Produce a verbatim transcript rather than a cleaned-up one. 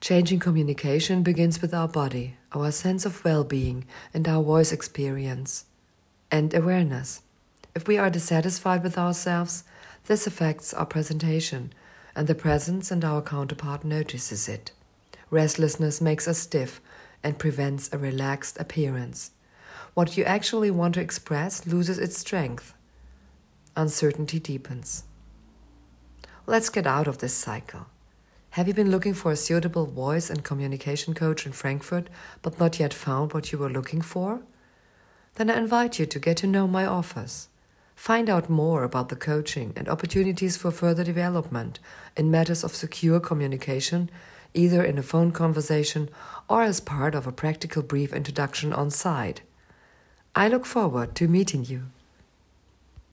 Changing communication begins with our body, our sense of well-being, and our voice experience. And awareness. If we are dissatisfied with ourselves, this affects our presentation, and the presence and our counterpart notices it. Restlessness makes us stiff and prevents a relaxed appearance. What you actually want to express loses its strength. Uncertainty deepens. Let's get out of this cycle. Have you been looking for a suitable voice and communication coach in Frankfurt, but not yet found what you were looking for? Then I invite you to get to know my offers. Find out more about the coaching and opportunities for further development in matters of secure communication, either in a phone conversation or as part of a practical brief introduction on site. I look forward to meeting you.